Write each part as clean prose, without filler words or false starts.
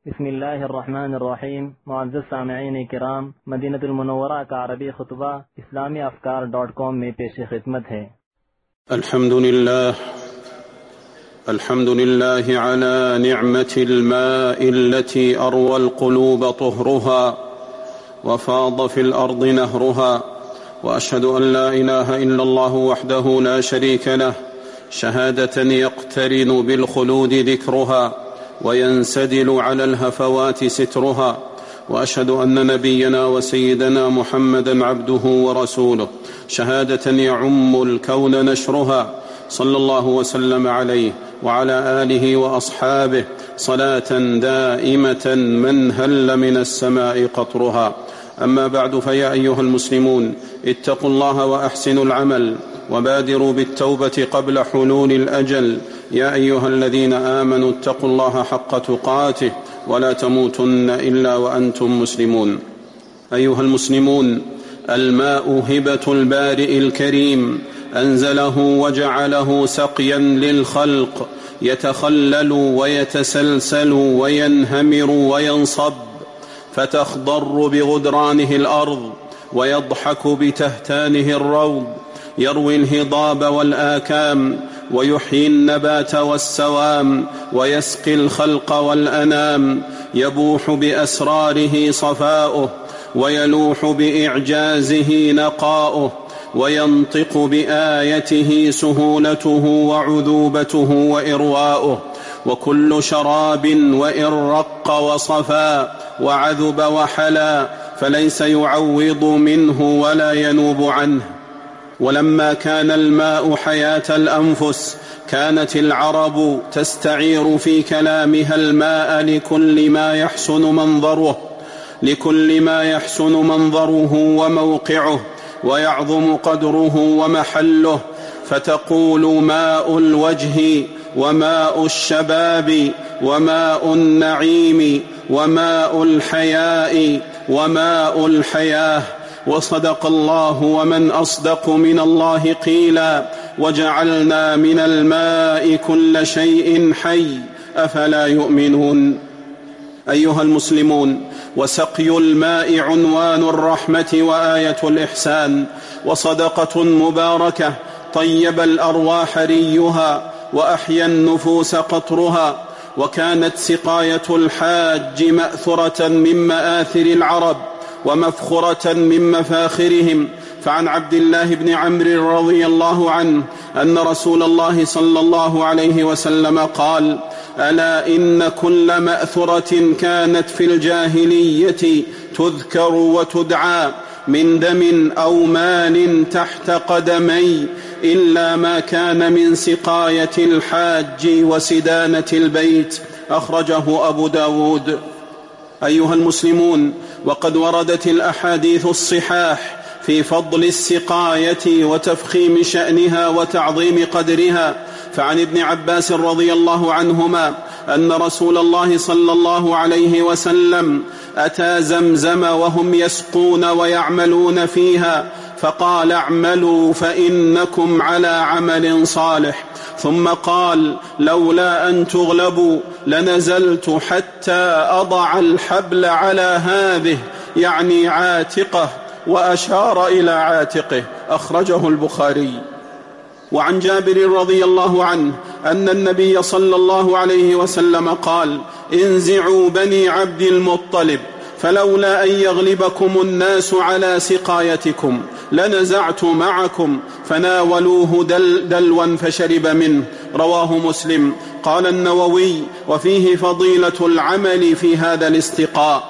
بسم الله الرحمن الرحیم. معزز سامعین کرام، مدینہ المنورہ کا عربی خطبہ اسلامی افکار.com میں پیش خدمت ہے. الحمد لله على نعمة الماء التي أروى القلوب طهرها وفاض في الأرض نهرها، وأشهد أن لا إله إلا الله وحده لا شريك له شهادة يقترن بالخلود ذكرها وينسدل على الهفوات سترها، وأشهد أن نبينا وسيدنا محمدا عبده ورسوله شهادة يعم الكون نشرها، صلى الله وسلم عليه وعلى آله وأصحابه صلاة دائمة من هل من السماء قطرها. أما بعد، فيا أيها المسلمون، اتقوا الله وأحسنوا العمل وبادروا بالتوبة قبل حلول الأجل. يا أيها الذين آمنوا اتقوا الله حق تقاته ولا تموتن إلا وأنتم مسلمون. أيها المسلمون، الماء هبة البارئ الكريم، أنزله وجعله سقيا للخلق، يتخلل ويتسلسل وينهمر وينصب، فتخضر بغدرانه الأرض ويضحك بتهتانه الروض، يروي الهضاب والآكام، ويحيي النبات والسوام، ويسقي الخلق والأنام، يبوح بأسراره صفاؤه، ويلوح بإعجازه نقاؤه، وينطق بآيته سهولته وعذوبته وإرواؤه، وكل شراب وإن رق وصفا وعذب وحلا فليس يعوض منه ولا ينوب عنه. ولما كان الماء حياة الأنفس، كانت العرب تستعير في كلامها الماء لكل ما يحسن منظره وموقعه ويعظم قدره ومحله، فتقول: ماء الوجه، وماء الشباب، وماء النعيم، وماء الحياء، وماء الحياة. وصدق الله، ومن أصدق من الله قيلا، وجعلنا من الماء كل شيء حي، أفلا يؤمنون؟ أيها المسلمون، وسقي الماء عنوان الرحمة وآية الإحسان، وصدقة مباركة طيب الأرواح ريها وأحيا النفوس قطرها. وكانت سقاية الحاج مأثرة من مآثر العرب ومفخرة من مفاخرهم. فعن عبد الله بن عمرو رضي الله عنه أن رسول الله صلى الله عليه وسلم قال: ألا إن كل مأثرة كانت في الجاهلية تذكر وتدعى من دم أو مال تحت قدمي، إلا ما كان من سقاية الحاج وسدانة البيت. أخرجه أبو داود. أيها المسلمون، وقد وردت الأحاديث الصحاح في فضل السقاية وتفخيم شأنها وتعظيم قدرها. فعن ابن عباس رضي الله عنهما أن رسول الله صلى الله عليه وسلم أتى زمزم وهم يسقون ويعملون فيها، فقال: اعملوا فإنكم على عمل صالح. ثم قال: لولا أن تغلبوا لنزلت حتى أضع الحبل على هذه، يعني عاتقه، وأشار إلى عاتقه. أخرجه البخاري. وعن جابر رضي الله عنه أن النبي صلى الله عليه وسلم قال: انزعوا بني عبد المطلب، فلولا أن يغلبكم الناس على سقايتكم لنزعت معكم، فناولوه دلوا فشرب منه. رواه مسلم. قال النووي: وفيه فضيلة العمل في هذا الاستقاء.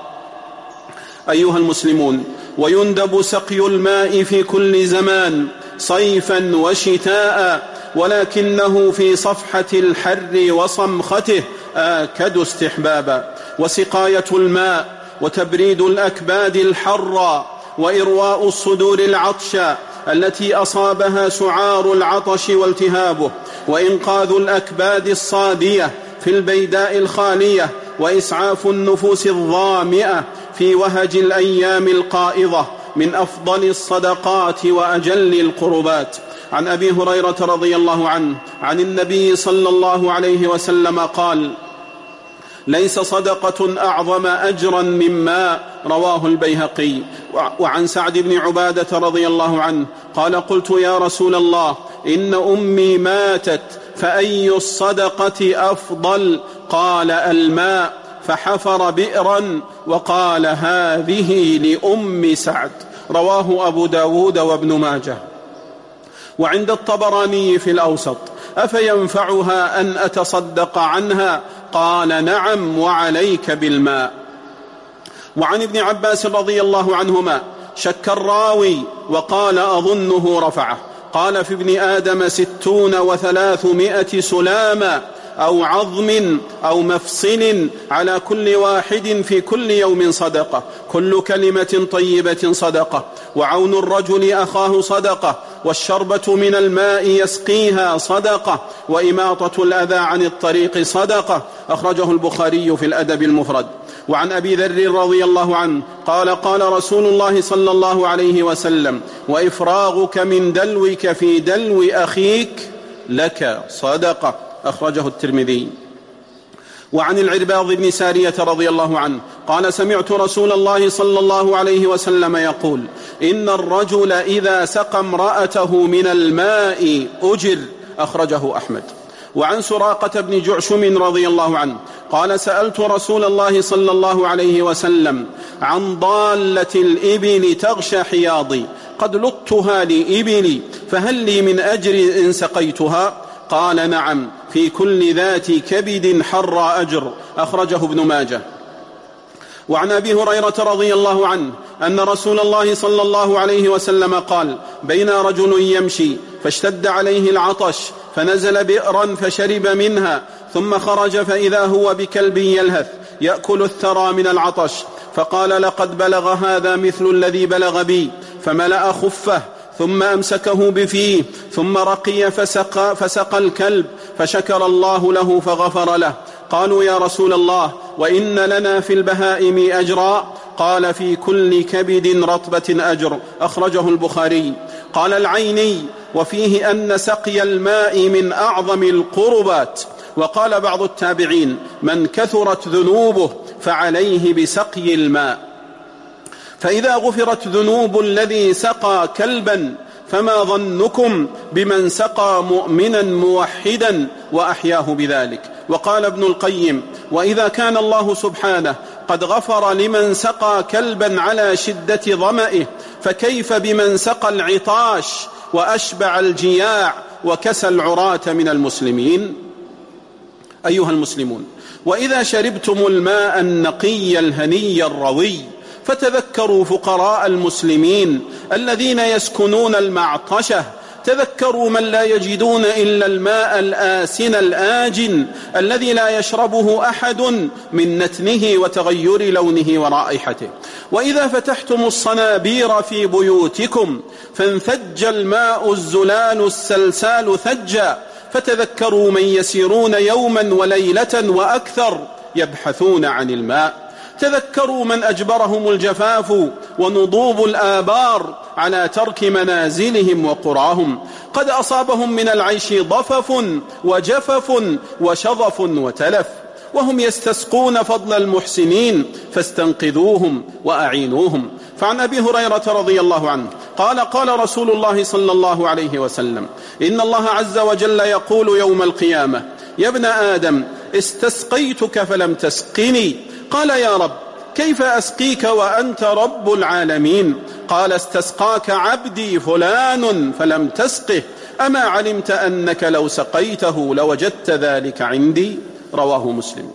أيها المسلمون، ويندب سقي الماء في كل زمان صيفا وشتاء، ولكنه في صفحة الحر وصمخته آكد استحبابا. وسقاية الماء وتبريد الأكباد الحرى وإرواء الصدور العطشى التي أصابها سعار العطش والتهابه، وإنقاذ الأكباد الصادية في البيداء الخالية، وإسعاف النفوس الظامئة في وهج الأيام القائضة من أفضل الصدقات وأجل القربات. عن أبي هريرة رضي الله عنه عن النبي صلى الله عليه وسلم قال: ليس صدقة أعظم أجرا مما رواه البيهقي. وعن سعد بن عبادة رضي الله عنه قال قلت يا رسول الله إن أمي ماتت فأي الصدقة أفضل؟ قال الماء، فحفر بئرا وقال هذه لأم سعد. رواه أبو داود وابن ماجه. وعند الطبراني في الأوسط أفينفعها أن أتصدق عنها؟ قال نعم وعليك بالماء. وعن ابن عباس رضي الله عنهما شك الراوي وقال أظنه رفعه، قال في ابن آدم 60 و300 سلاما أو عظم أو مفصل على كل واحد في كل يوم صدقة، كل كلمة طيبة صدقة، وعون الرجل أخاه صدقة، والشربة من الماء يسقيها صدقة، وإماطة الأذى عن الطريق صدقة. أخرجه البخاري في الأدب المفرد. وعن أبي ذر رضي الله عنه قال قال رسول الله صلى الله عليه وسلم وإفراغك من دلوك في دلو أخيك لك صدقة. أخرجه الترمذي. وعن العرباض بن سارية رضي الله عنه قال سمعت رسول الله صلى الله عليه وسلم يقول إن الرجل إذا سقى امرأته من الماء أجر. أخرجه أحمد. وعن سراقة بن جعشم رضي الله عنه قال سألت رسول الله صلى الله عليه وسلم عن ضالة الإبل تغشى حياضي، قد لطها لإبلي، فهل لي من أجر إن سقيتها؟ قال نعم، في كل ذات كبد حر أجر. أخرجه ابن ماجه. وعن أبي هريرة رضي الله عنه أن رسول الله صلى الله عليه وسلم قال بين رجل يمشي فاشتد عليه العطش فنزل بئرا فشرب منها، ثم خرج فإذا هو بكلب يلهث يأكل الثرى من العطش، فقال لقد بلغ هذا مثل الذي بلغ بي، فملأ خفه ثم أمسكه بفيه، ثم رقي فسقى الكلب، فشكر الله له فغفر له. قالوا يا رسول الله وإن لنا في البهائم أجرا؟ قال في كل كبد رطبة أجر. أخرجه البخاري. قال العيني وفيه أن سقي الماء من أعظم القربات. وقال بعض التابعين من كثرت ذنوبه فعليه بسقي الماء. فإذا غفرت ذنوب الذي سقى كلبا فما ظنكم بمن سقى مؤمنا موحدا وأحياه بذلك. وقال ابن القيم وإذا كان الله سبحانه قد غفر لمن سقى كلبا على شدة ظمئه، فكيف بمن سقى العطاش وأشبع الجياع وكسى العراة من المسلمين؟ أيها المسلمون، وإذا شربتم الماء النقي الهني الروي فتذكروا فقراء المسلمين الذين يسكنون المعطشة، تذكروا من لا يجدون إلا الماء الآسن الآجن الذي لا يشربه أحد من نتنه وتغير لونه ورائحته. وإذا فتحتم الصنابير في بيوتكم فانثج الماء الزلال السلسال ثجا، فتذكروا من يسيرون يوما وليلة وأكثر يبحثون عن الماء. تذكروا من أجبرهم الجفاف ونضوب الآبار على ترك منازلهم وقراهم، قد أصابهم من العيش ضفف وجفف وشظف وتلف، وهم يستسقون فضل المحسنين فاستنقذوهم وأعينوهم. فعن أبي هريرة رضي الله عنه قال قال رسول الله صلى الله عليه وسلم إن الله عز وجل يقول يوم القيامة يا ابن آدم استسقيتك فلم تسقني. قال يا رب كيف أسقيك وأنت رب العالمين؟ قال استسقاك عبدي فلان فلم تسقه، أما علمت أنك لو سقيته لوجدت ذلك عندي؟ رواه مسلم.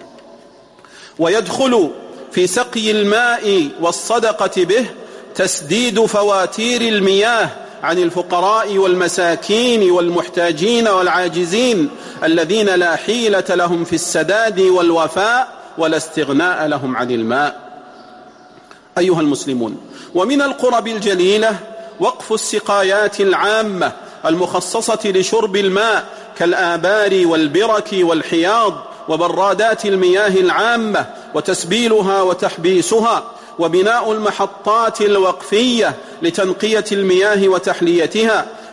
ويدخل في سقي الماء والصدقة به تسديد فواتير المياه عن الفقراء والمساكين والمحتاجين والعاجزين الذين لا حيلة لهم في السداد والوفاء ولا استغناء لهم عن الماء. أيها المسلمون، ومن القرب الجليلة وقف السقايات العامة المخصصة لشرب الماء كالآبار والبرك والحياض وبرادات المياه العامة وتسبيلها وتحبيسها، وبناء المحطات الوقفية لتنقية المياه وتحليتها،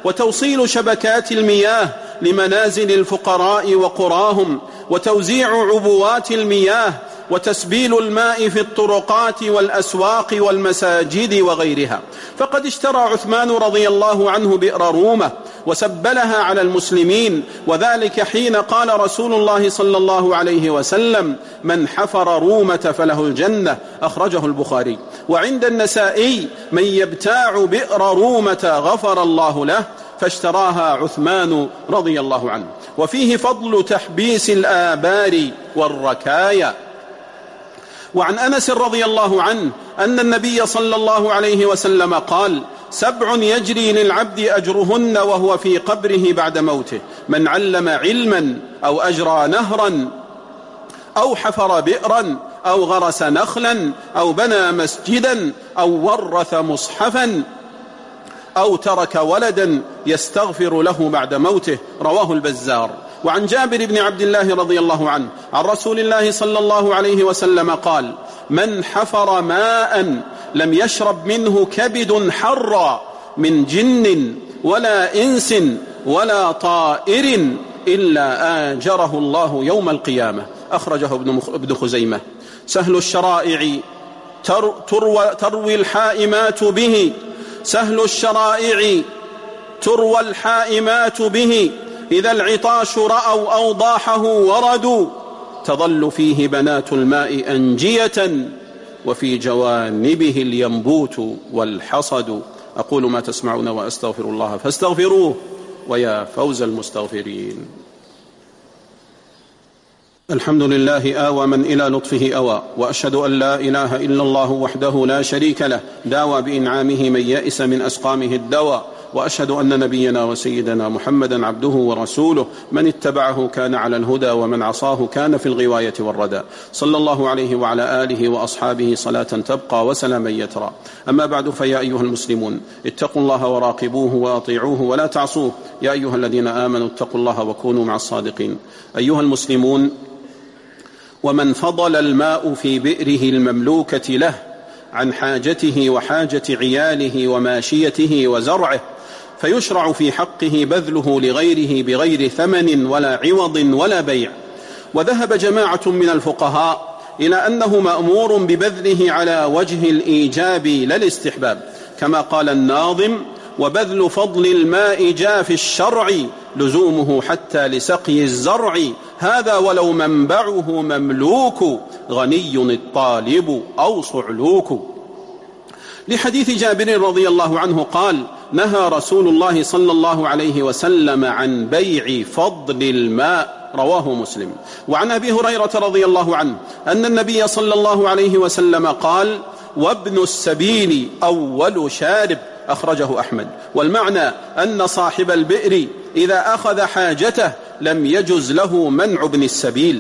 وتوصيل شبكات المياه لمنازل الفقراء وقراهم، وتوزيع عبوات المياه، وتسبيل الماء في الطرقات والأسواق والمساجد وغيرها. فقد اشترى عثمان رضي الله عنه بئر رومة وسبلها على المسلمين، وذلك حين قال رسول الله صلى الله عليه وسلم: من حفر رومة فله الجنة، أخرجه البخاري. وعند النسائي: من يبتاع بئر رومة غفر الله له، فاشتراها عثمان رضي الله عنه. وفيه فضل تحبيس الآبار والركايا. وعن أنس رضي الله عنه أن النبي صلى الله عليه وسلم قال: 7 يجري للعبد أجرهن وهو في قبره بعد موته: من علم علما، أو أجرى نهرا، أو حفر بئرا، أو غرس نخلا، أو بنى مسجدا، أو ورث مصحفا، أو ترك ولدا يستغفر له بعد موته. رواه البزار. وعن جابر بن عبد الله رضي الله عنه عن رسول الله صلى الله عليه وسلم قال: من حفر ماء لم يشرب منه كبد حرا من جن ولا إنس ولا طائر إلا آجره الله يوم القيامة، أخرجه ابن خزيمة. سهل الشرائع تروي الحائمات به، سهل الشرائع تروى الحائمات به، إذا العطاش رأوا أوضاحه وردوا، تظل فيه بنات الماء أنجية، وفي جوانبه الينبوت والحصد. أقول ما تسمعون وأستغفر الله فاستغفروه، ويا فوز المستغفرين. الحمد لله آوى من إلى لطفه أوى، وأشهد أن لا إله إلا الله وحده لا شريك له، داوى بإنعامه من يئس من أسقامه الدواء. وأشهد أن نبينا وسيدنا محمدا عبده ورسوله، من اتبعه كان على الهدى، ومن عصاه كان في الغواية والردى. صلى الله عليه وعلى آله وأصحابه صلاة تبقى وسلاما يترى. أما بعد، فيا أيها المسلمون، اتقوا الله وراقبوه وأطيعوه ولا تعصوه. يا أيها الذين آمنوا اتقوا الله وكونوا مع الصادقين. أيها المسلمون، ومن فضل الماء في بئره المملوكة له عن حاجته وحاجة عياله وماشيته وزرعه، فيشرع في حقه بذله لغيره بغير ثمن ولا عوض ولا بيع. وذهب جماعة من الفقهاء إلى أنه مأمور ببذله على وجه الإيجاب لا الاستحباب، كما قال الناظم: وبذل فضل الماء جاء في الشرع، لزومه حتى لسقي الزرع، هذا ولو منبعه مملوك، غني الطالب أو صعلوك. لحديث جابر رضي الله عنه قال: نهى رسول الله صلى الله عليه وسلم عن بيع فضل الماء، رواه مسلم. وعن أبي هريرة رضي الله عنه أن النبي صلى الله عليه وسلم قال: وابن السبيل أول شارب، أخرجه أحمد. والمعنى أن صاحب البئر إذا أخذ حاجته لم يجز له منع ابن السبيل.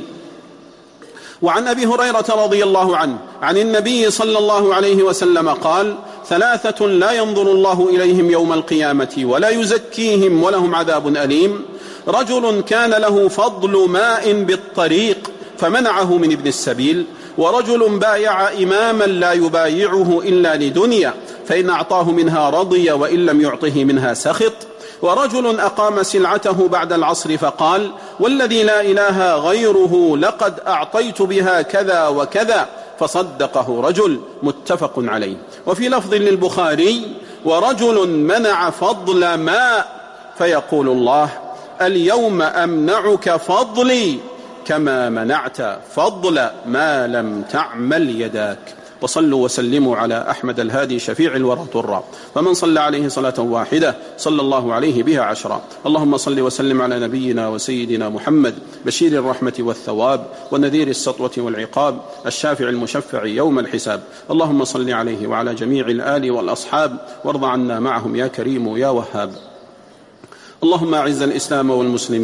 وعن أبي هريرة رضي الله عنه عن النبي صلى الله عليه وسلم قال: 3 لا ينظر الله إليهم يوم القيامة ولا يزكيهم ولهم عذاب أليم: رجل كان له فضل ماء بالطريق فمنعه من ابن السبيل، ورجل بايع إماما لا يبايعه إلا لدنيا، فإن أعطاه منها رضي وإن لم يعطه منها سخط، ورجل أقام سلعته بعد العصر فقال: والذي لا إله غيره لقد أعطيت بها كذا وكذا، فصدقه رجل، متفق عليه. وفي لفظ للبخاري: ورجل منع فضل ماء فيقول الله: اليوم أمنعك فضلي كما منعت فضل ما لم تعمل يداك. وصلوا وسلموا على أحمد الهادي شفيع الورى طرا، فمن صلى عليه صلاة واحدة صلى الله عليه بها 10. اللهم صل وسلم على نبينا وسيدنا محمد، بشير الرحمة والثواب ونذير السطوة والعقاب، الشافع المشفع يوم الحساب. اللهم صل عليه وعلى جميع الآل والأصحاب، وارض عنا معهم يا كريم يا وهاب. اللهم أعز الإسلام والمسلمين،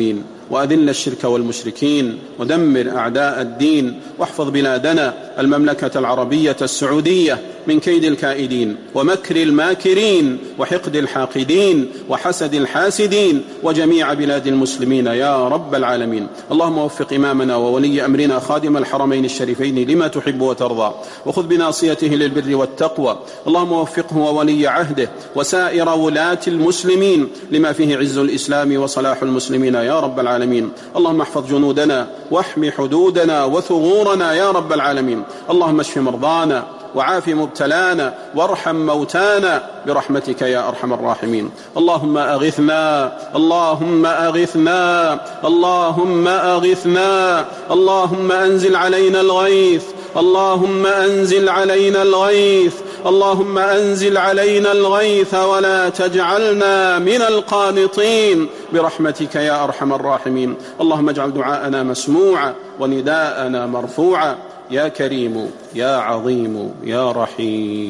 وأذل الشرك والمشركين ودمر أعداء الدين، واحفظ بلادنا المملكة العربية السعودية من كيد الكائدين ومكر الماكرين وحقد الحاقدين وحسد الحاسدين وجميع بلاد المسلمين يا رب العالمين. اللهم وفق إمامنا وولي أمرنا خادم الحرمين الشريفين لما تحب وترضى، وخذ بناصيته للبر والتقوى. اللهم وفقه وولي عهده وسائر ولاة المسلمين لما فيه عز الإسلام وصلاح المسلمين يا رب العالمين. اللهم احفظ جنودنا واحم حدودنا وثغورنا يا رب العالمين. اللهم اشف مرضانا وعاف مبتلانا وارحم موتانا برحمتك يا أرحم الراحمين. اللهم أغثنا، اللهم أغثنا، اللهم أغثنا، اللهم أنزل علينا الغيث، اللهم أنزل علينا الغيث، اللهم أنزل علينا الغيث ولا تجعلنا من القانطين برحمتك يا أرحم الراحمين. اللهم اجعل دعاءنا مسموعا ونداءنا مرفوعا يا كريم يا عظيم يا رحيم.